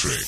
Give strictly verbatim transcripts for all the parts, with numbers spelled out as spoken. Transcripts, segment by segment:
Electric.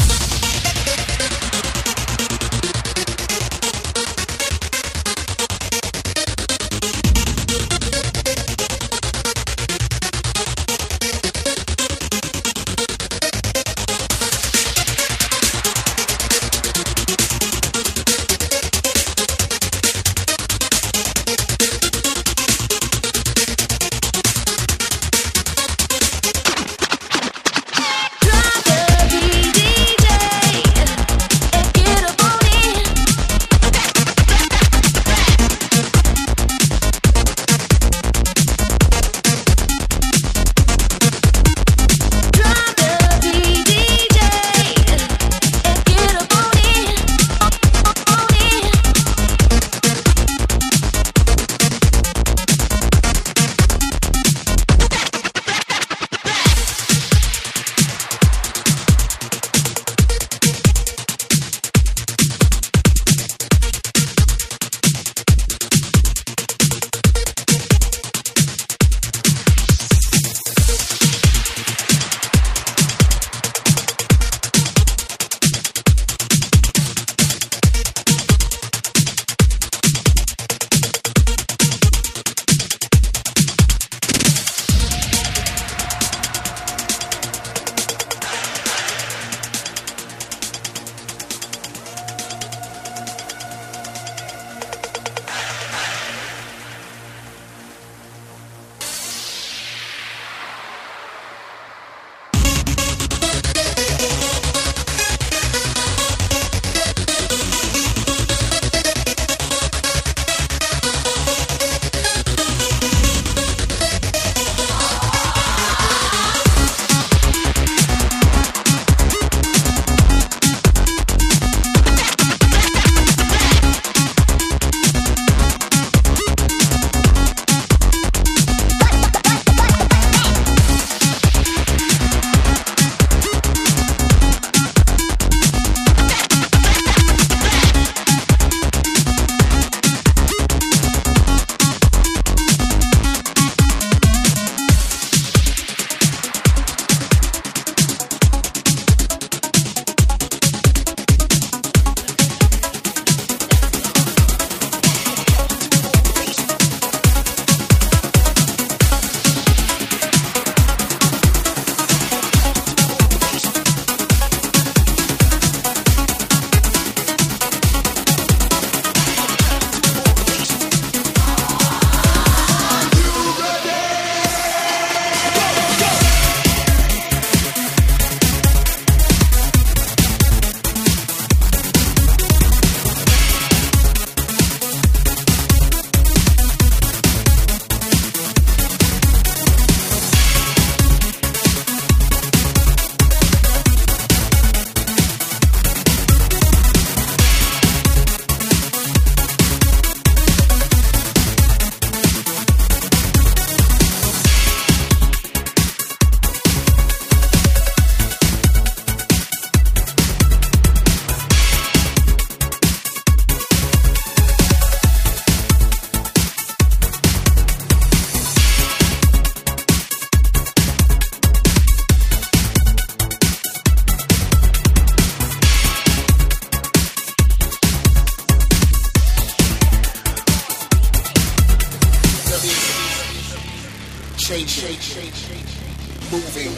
moving,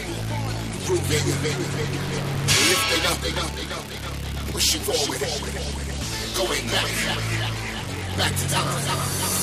grooving, lifting up, pushing forward, going back, back to time.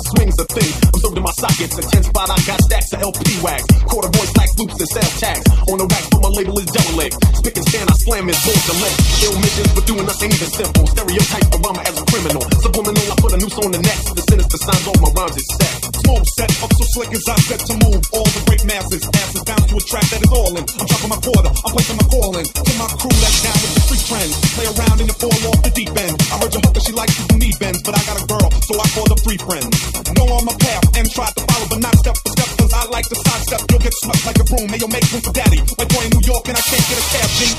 swing's a thing. I'm served in my sockets. A ten spot, I got stacks of L P wax. Corduroy slacks, loops, and sales tags. On the rack, but my label is Derelict. Spick and span, I slam his doors to let. Ill midgets, but doing us ain't even simple. Stereotype the rhymer as a criminal. Subliminal, I put a noose on the neck. The sinister signs all my rhymes is set. Smooth set up so slick as I set to move all the great masses. Asses bound to a track that is all in. I'm dropping my quarter, I'm placing my call in. To my crew that's down with the street trends. Play around and you fall off the deep end. I heard your hooker, she likes to knee bends, but I got a girl, so I called her three friends. Know on my path and tried to follow, but not step for step, cause I like to sidestep. You'll get swept like a broom, hey, you'll make room for daddy. Like boy in New York and I can't get a cab, G.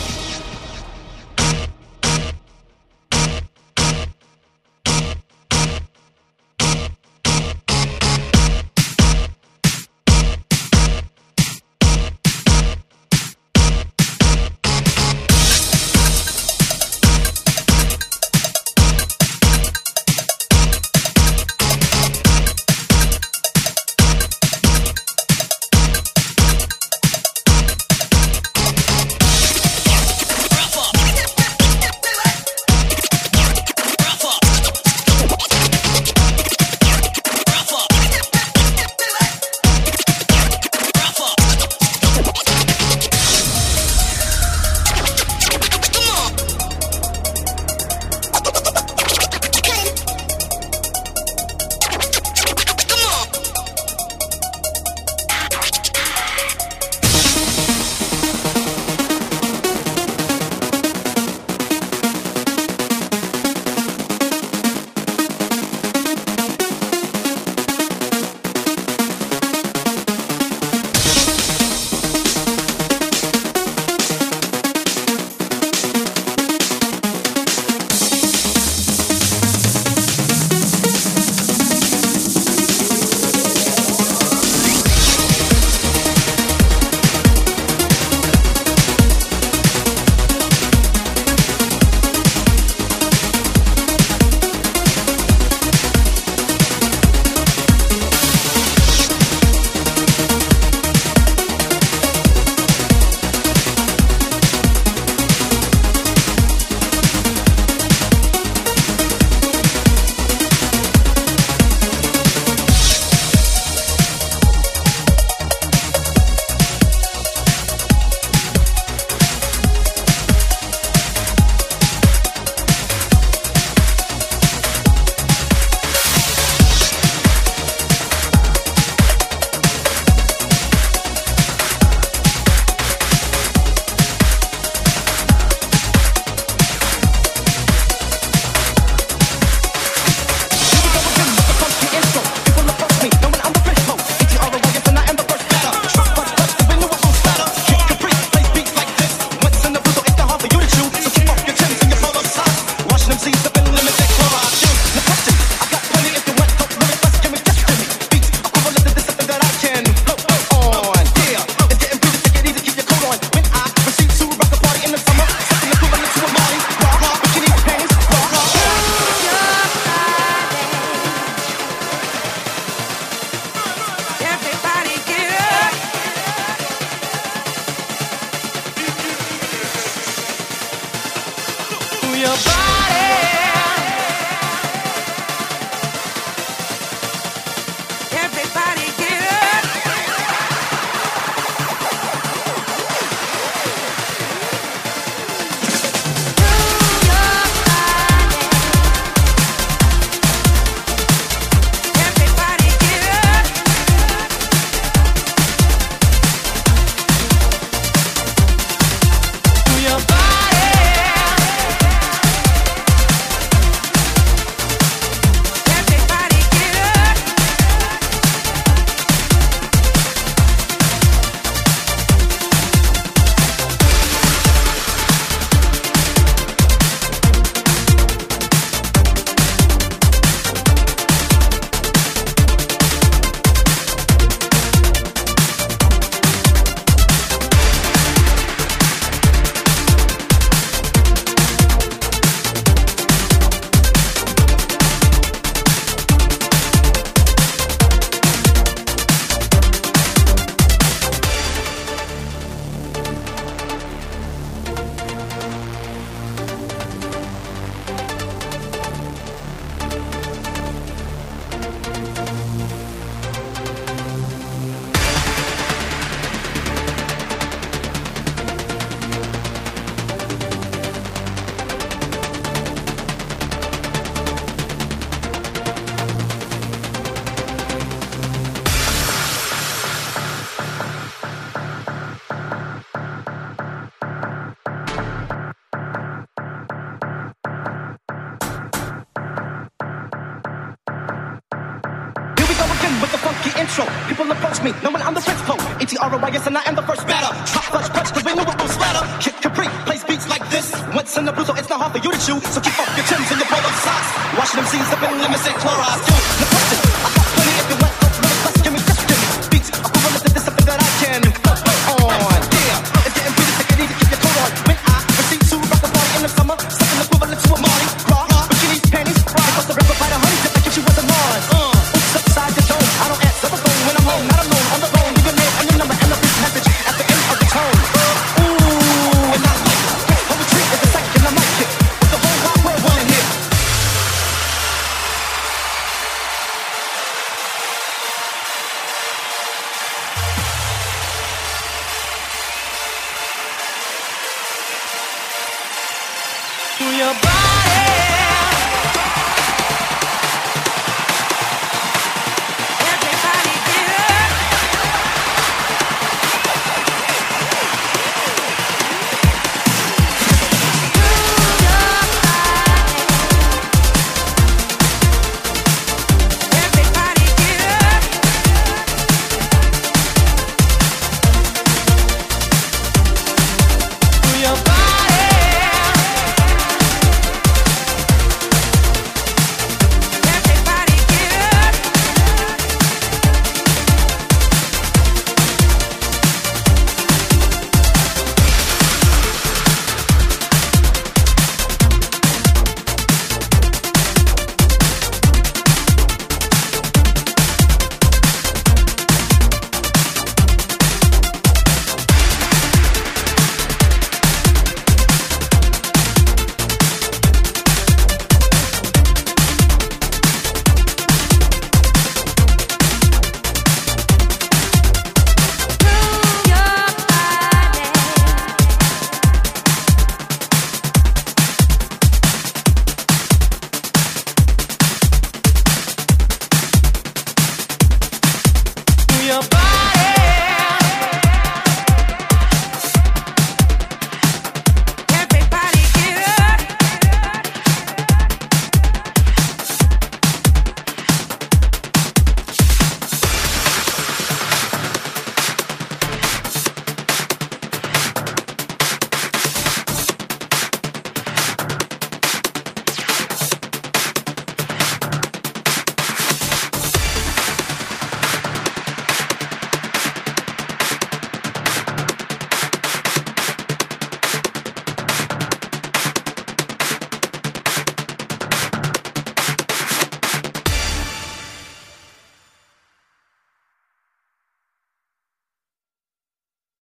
with the funky intro. People approach me, knowing I'm the French Poe. A T R O Y S and I am the first batter. Chop, fudge, punch, cause we know it will splatter. Kick Capri, plays beats like this. Once in the blue, so it's not hard for you to chew. So keep off your Timbs and your polo socks. Washing them C's up in lemon chloride. Still, the question.